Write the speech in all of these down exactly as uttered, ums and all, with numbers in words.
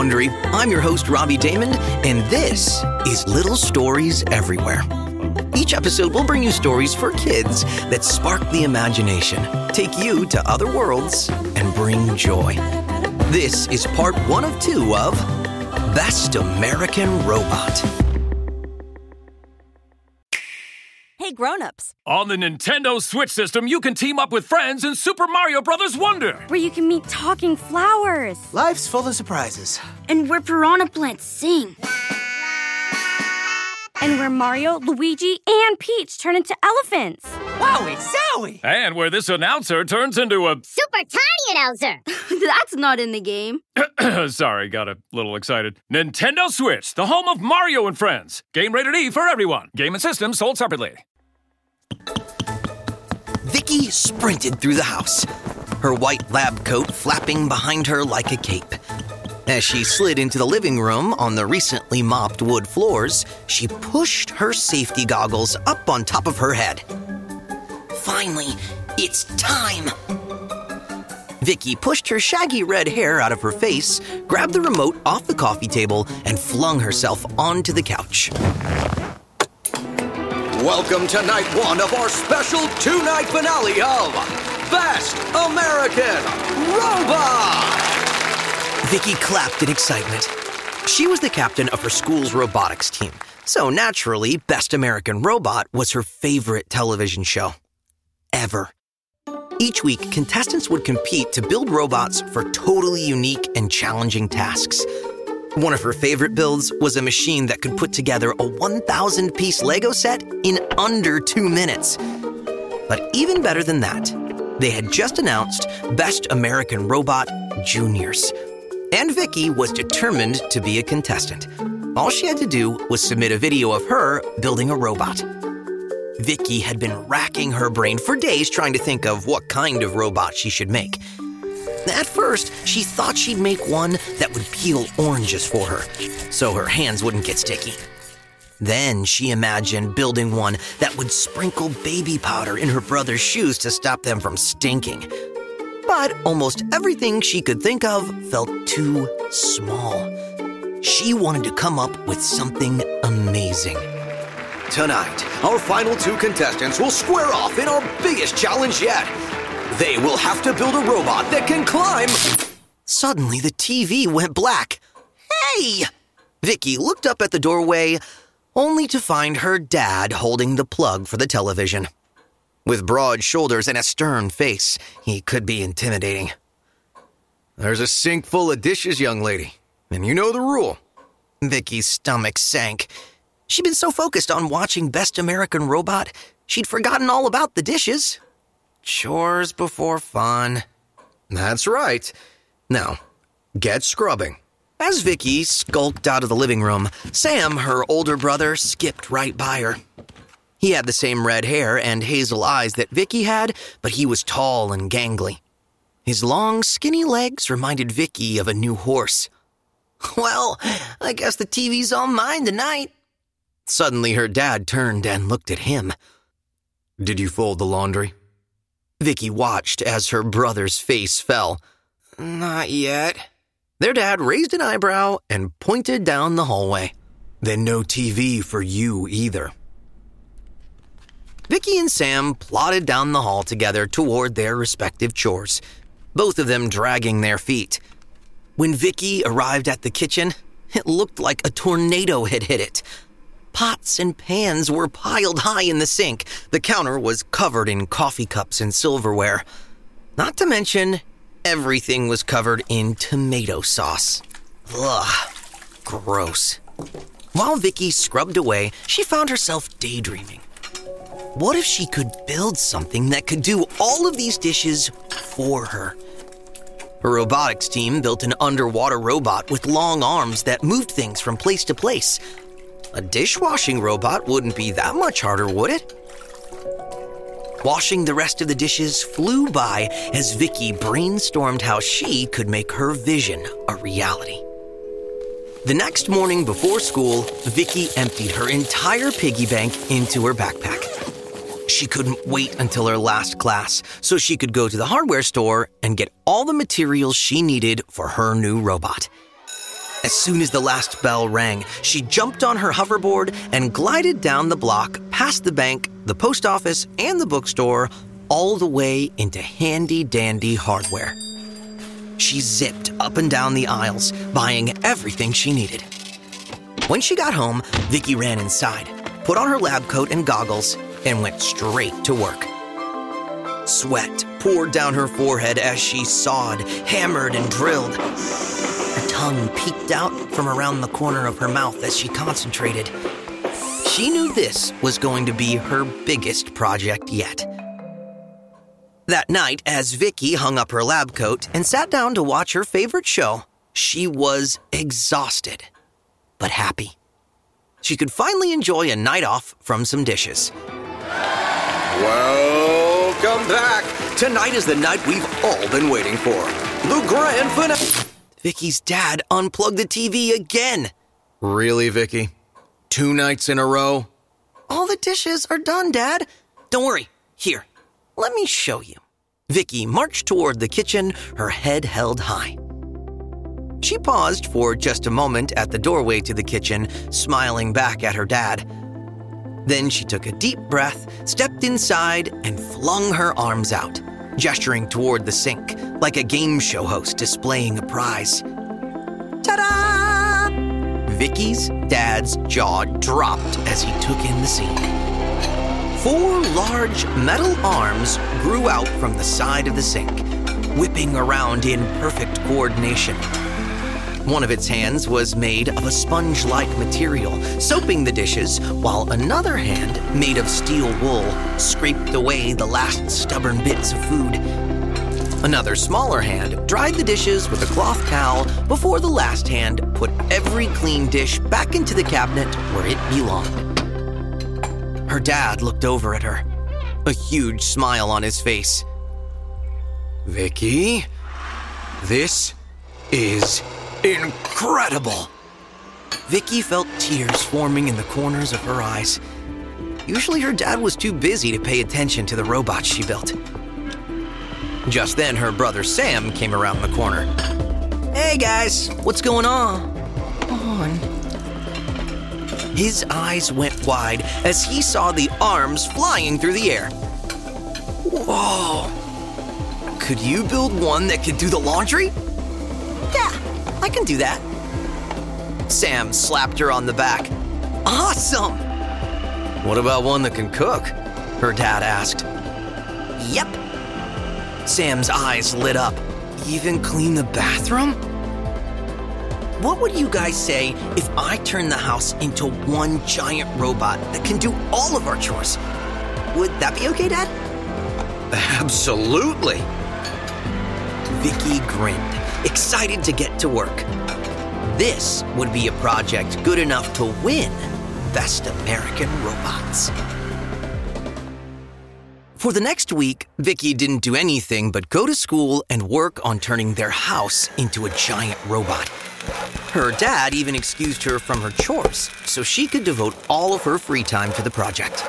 Laundry. I'm your host, Robbie Damon, and this is Little Stories Everywhere. Each episode will bring you stories for kids that spark the imagination, take you to other worlds, and bring joy. This is part one of two of Best American Robot. Hey, grown-ups. On the Nintendo Switch system, you can team up with friends in Super Mario Bros. Wonder. Where you can meet talking flowers. Life's full of surprises. And where piranha plants sing. And where Mario, Luigi, and Peach turn into elephants. Wowie zowie! And where this announcer turns into a... Super tiny announcer. That's not in the game. Sorry, got a little excited. Nintendo Switch, the home of Mario and Friends. Game rated E for everyone. Game and system sold separately. Vicky sprinted through the house, her white lab coat flapping behind her like a cape. As she slid into the living room on the recently mopped wood floors, she pushed her safety goggles up on top of her head. Finally, it's time! Vicky pushed her shaggy red hair out of her face, grabbed the remote off the coffee table, and flung herself onto the couch. Welcome to night one of our special two-night finale of Best American Robot! Vicky clapped in excitement. She was the captain of her school's robotics team, so naturally, Best American Robot was her favorite television show ever. Each week, contestants would compete to build robots for totally unique and challenging tasks. One of her favorite builds was a machine that could put together a one thousand piece Lego set in under two minutes. But even better than that, they had just announced Best American Robot Juniors. And Vicky was determined to be a contestant. All she had to do was submit a video of her building a robot. Vicky had been racking her brain for days trying to think of what kind of robot she should make. At first, she thought she'd make one that would peel oranges for her, so her hands wouldn't get sticky. Then she imagined building one that would sprinkle baby powder in her brother's shoes to stop them from stinking. But almost everything she could think of felt too small. She wanted to come up with something amazing. Tonight, our final two contestants will square off in our biggest challenge yet. They will have to build a robot that can climb. Suddenly, the T V went black. Hey! Vicky looked up at the doorway, only to find her dad holding the plug for the television. With broad shoulders and a stern face, he could be intimidating. There's a sink full of dishes, young lady, and you know the rule. Vicky's stomach sank. She'd been so focused on watching Best American Robot, she'd forgotten all about the dishes. Chores before fun. That's right. Now, get scrubbing. As Vicky skulked out of the living room, Sam, her older brother, skipped right by her. He had the same red hair and hazel eyes that Vicky had, but he was tall and gangly. His long, skinny legs reminded Vicky of a new horse. Well, I guess the T V's all mine tonight. Suddenly, her dad turned and looked at him. Did you fold the laundry? Vicky watched as her brother's face fell. Not yet. Their dad raised an eyebrow and pointed down the hallway. Then no T V for you either. Vicky and Sam plodded down the hall together toward their respective chores, both of them dragging their feet. When Vicky arrived at the kitchen, it looked like a tornado had hit it. Pots and pans were piled high in the sink. The counter was covered in coffee cups and silverware. Not to mention, everything was covered in tomato sauce. Ugh, gross. While Vicky scrubbed away, she found herself daydreaming. What if she could build something that could do all of these dishes for her? Her robotics team built an underwater robot with long arms that moved things from place to place. A dishwashing robot wouldn't be that much harder, would it? Washing the rest of the dishes flew by as Vicky brainstormed how she could make her vision a reality. The next morning before school, Vicky emptied her entire piggy bank into her backpack. She couldn't wait until her last class so she could go to the hardware store and get all the materials she needed for her new robot. As soon as the last bell rang, she jumped on her hoverboard and glided down the block, past the bank, the post office, and the bookstore, all the way into handy-dandy hardware. She zipped up and down the aisles, buying everything she needed. When she got home, Vicky ran inside, put on her lab coat and goggles, and went straight to work. Sweat poured down her forehead as she sawed, hammered, and drilled. Her tongue peeked out from around the corner of her mouth as she concentrated. She knew this was going to be her biggest project yet. That night, as Vicky hung up her lab coat and sat down to watch her favorite show, she was exhausted, but happy. She could finally enjoy a night off from some dishes. Welcome back. Tonight is the night we've all been waiting for. The grand finale. Vicky's dad unplugged the T V again. Really, Vicky? Two nights in a row? All the dishes are done, Dad. Don't worry. Here, let me show you. Vicky marched toward the kitchen, her head held high. She paused for just a moment at the doorway to the kitchen, smiling back at her dad. Then she took a deep breath, stepped inside, and flung her arms out, gesturing toward the sink like a game show host displaying a prize. Ta-da! Vicky's dad's jaw dropped as he took in the scene. Four large metal arms grew out from the side of the sink, whipping around in perfect coordination. One of its hands was made of a sponge-like material, soaping the dishes, while another hand, made of steel wool, scraped away the last stubborn bits of food. Another smaller hand dried the dishes with a cloth towel before the last hand put every clean dish back into the cabinet where it belonged. Her dad looked over at her, a huge smile on his face. Vicky, this is incredible! Vicky felt tears forming in the corners of her eyes. Usually her dad was too busy to pay attention to the robots she built. Just then, her brother Sam came around the corner. Hey guys, what's going on? on? His eyes went wide as he saw the arms flying through the air. Whoa! Could you build one that could do the laundry? Yeah, I can do that. Sam slapped her on the back. Awesome! What about one that can cook? Her dad asked. Yep. Sam's eyes lit up. Even clean the bathroom? What would you guys say if I turned the house into one giant robot that can do all of our chores? Would that be okay, Dad? Absolutely. Vicky grinned, excited to get to work. This would be a project good enough to win Best American Robots. For the next week, Vicky didn't do anything but go to school and work on turning their house into a giant robot. Her dad even excused her from her chores so she could devote all of her free time to the project.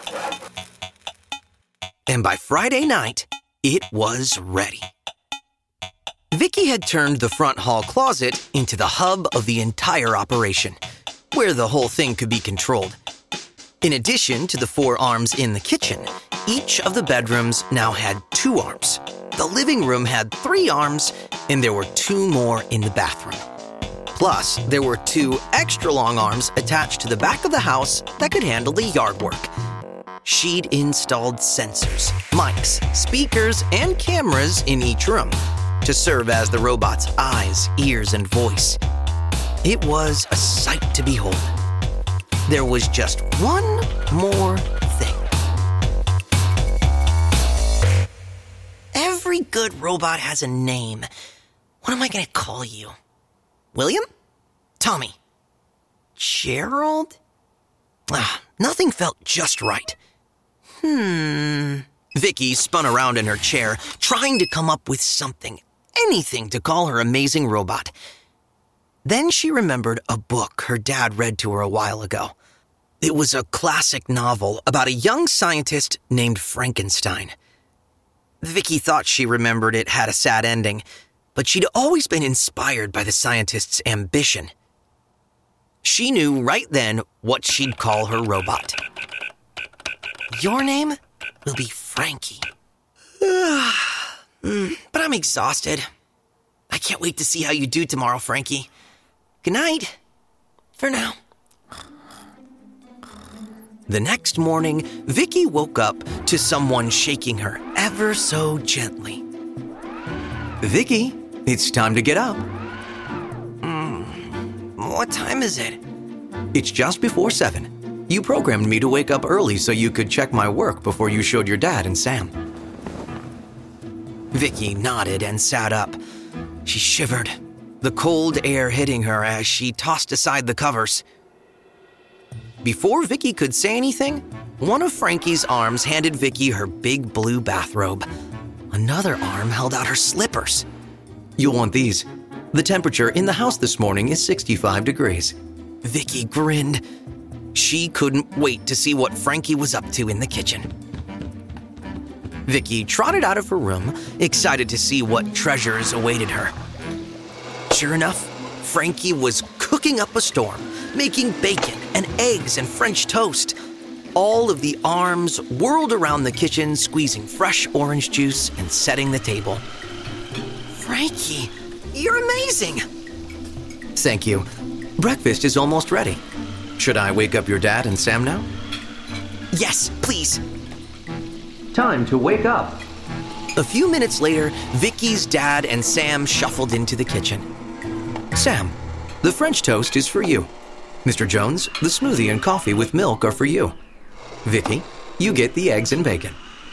And by Friday night, it was ready. Vicky had turned the front hall closet into the hub of the entire operation, where the whole thing could be controlled. In addition to the four arms in the kitchen, each of the bedrooms now had two arms. The living room had three arms, and there were two more in the bathroom. Plus, there were two extra long arms attached to the back of the house that could handle the yard work. She'd installed sensors, mics, speakers, and cameras in each room to serve as the robot's eyes, ears, and voice. It was a sight to behold. There was just one more thing. Every good robot has a name. What am I going to call you? William? Tommy? Gerald? Ah, nothing felt just right. Hmm. Vicky spun around in her chair, trying to come up with something, anything to call her amazing robot. Then she remembered a book her dad read to her a while ago. It was a classic novel about a young scientist named Frankenstein. Vicky thought she remembered it had a sad ending, but she'd always been inspired by the scientist's ambition. She knew right then what she'd call her robot. Your name will be Frankie. mm, but I'm exhausted. I can't wait to see how you do tomorrow, Frankie. Good night. For now. The next morning, Vicky woke up to someone shaking her ever so gently. Vicky, it's time to get up. Mm, what time is it? It's just before seven. You programmed me to wake up early so you could check my work before you showed your dad and Sam. Vicky nodded and sat up. She shivered, the cold air hitting her as she tossed aside the covers. Before Vicky could say anything, one of Frankie's arms handed Vicky her big blue bathrobe. Another arm held out her slippers. You'll want these. The temperature in the house this morning is sixty-five degrees. Vicky grinned. She couldn't wait to see what Frankie was up to in the kitchen. Vicky trotted out of her room, excited to see what treasures awaited her. Sure enough, Frankie was cooking up a storm, making bacon and eggs and French toast. All of the arms whirled around the kitchen, squeezing fresh orange juice and setting the table. Frankie, you're amazing! Thank you. Breakfast is almost ready. Should I wake up your dad and Sam now? Yes, please. Time to wake up. A few minutes later, Vicky's dad and Sam shuffled into the kitchen. Sam, the French toast is for you. Mister Jones, the smoothie and coffee with milk are for you. Vicky, you get the eggs and bacon.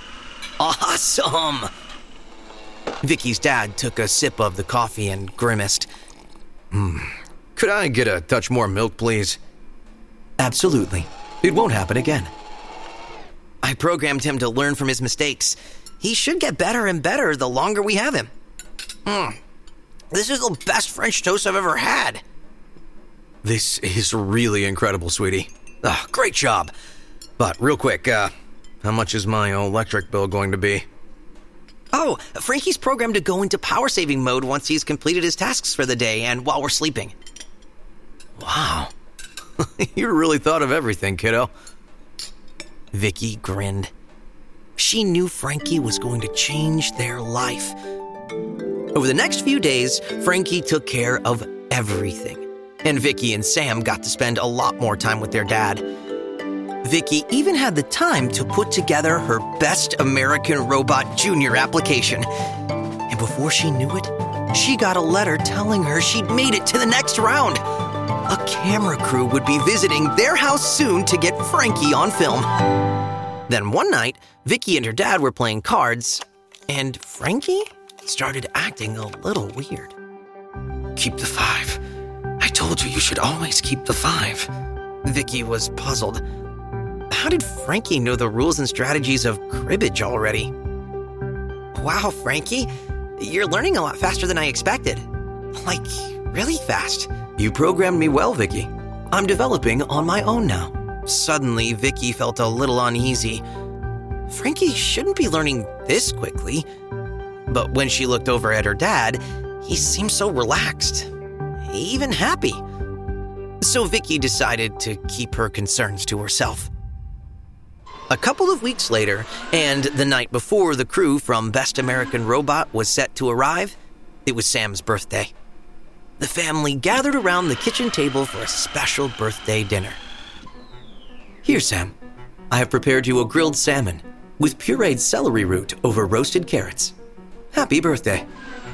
Awesome! Vicky's dad took a sip of the coffee and grimaced. Hmm. Could I get a touch more milk, please? Absolutely. It won't happen again. I programmed him to learn from his mistakes. He should get better and better the longer we have him. Mm. This is the best French toast I've ever had. This is really incredible, sweetie. Oh, great job. But real quick, uh, how much is my electric bill going to be? Oh, Frankie's programmed to go into power-saving mode once he's completed his tasks for the day and while we're sleeping. Wow. You really thought of everything, kiddo. Vicky grinned. She knew Frankie was going to change their life. Over the next few days, Frankie took care of everything. And Vicky and Sam got to spend a lot more time with their dad. Vicky even had the time to put together her Best American Robot Junior application. And before she knew it, she got a letter telling her she'd made it to the next round. A camera crew would be visiting their house soon to get Frankie on film. Then one night, Vicky and her dad were playing cards, and Frankie started acting a little weird. Keep the five. I told you you should always keep the five. Vicky was puzzled. How did Frankie know the rules and strategies of cribbage already? Wow, Frankie, you're learning a lot faster than I expected. Like, really fast. You programmed me well, Vicky. I'm developing on my own now. Suddenly, Vicky felt a little uneasy. Frankie shouldn't be learning this quickly. But when she looked over at her dad, he seemed so relaxed, even happy. So Vicky decided to keep her concerns to herself. A couple of weeks later, and the night before the crew from Best American Robot was set to arrive, it was Sam's birthday. The family gathered around the kitchen table for a special birthday dinner. Here, Sam, I have prepared you a grilled salmon with pureed celery root over roasted carrots. Happy birthday.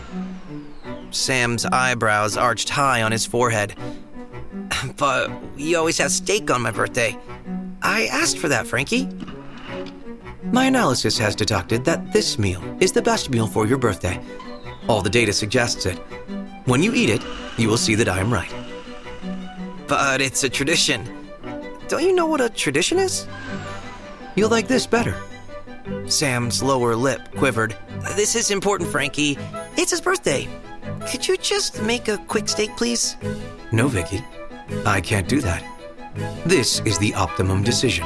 Sam's eyebrows arched high on his forehead. But you always have steak on my birthday. I asked for that, Frankie. My analysis has deducted that this meal is the best meal for your birthday. All the data suggests it. When you eat it, you will see that I am right. But it's a tradition. Don't you know what a tradition is? You'll like this better. Sam's lower lip quivered. This is important, Frankie. It's his birthday. Could you just make a quick steak, please? No, Vicky. I can't do that. This is the optimum decision.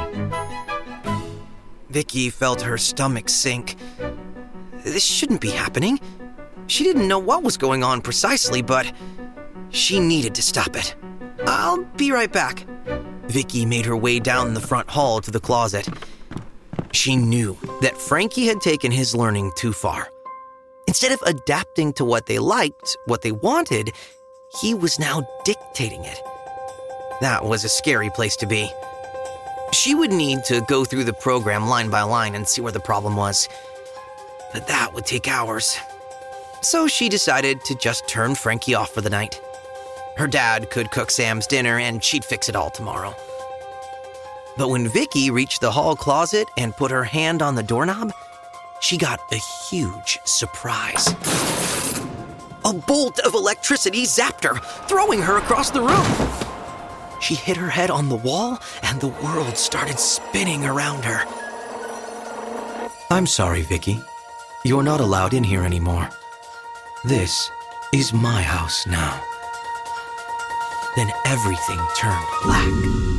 Vicky felt her stomach sink. This shouldn't be happening. She didn't know what was going on precisely, but she needed to stop it. I'll be right back. Vicky made her way down the front hall to the closet. She knew that Frankie had taken his learning too far. Instead of adapting to what they liked, what they wanted, he was now dictating it. That was a scary place to be. She would need to go through the program line by line and see where the problem was. But that would take hours. So she decided to just turn Frankie off for the night. Her dad could cook Sam's dinner and she'd fix it all tomorrow. But when Vicky reached the hall closet and put her hand on the doorknob, she got a huge surprise. A bolt of electricity zapped her, throwing her across the room. She hit her head on the wall, and the world started spinning around her. I'm sorry, Vicky. You're not allowed in here anymore. This is my house now. Then everything turned black.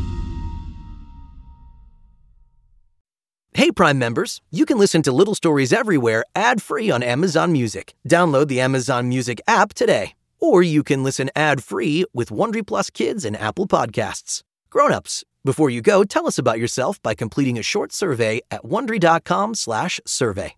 Hey, Prime members, you can listen to Little Stories Everywhere ad-free on Amazon Music. Download the Amazon Music app today. Or you can listen ad-free with Wondery Plus Kids and Apple Podcasts. Grown-ups, before you go, tell us about yourself by completing a short survey at Wondery.com slash survey.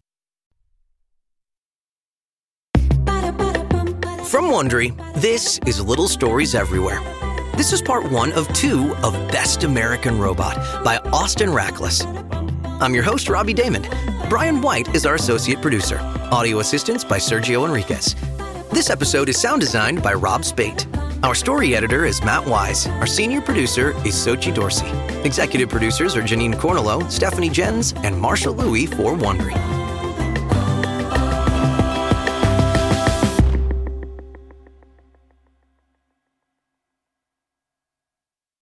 From Wondery, this is Little Stories Everywhere. This is part one of two of Best American Robot by Austin Rackless. I'm your host, Robbie Damon. Brian White is our associate producer. Audio assistance by Sergio Enriquez. This episode is sound designed by Rob Spate. Our story editor is Matt Wise. Our senior producer is Sochi Dorsey. Executive producers are Janine Cornello, Stephanie Jens, and Marsha Louie for Wondery.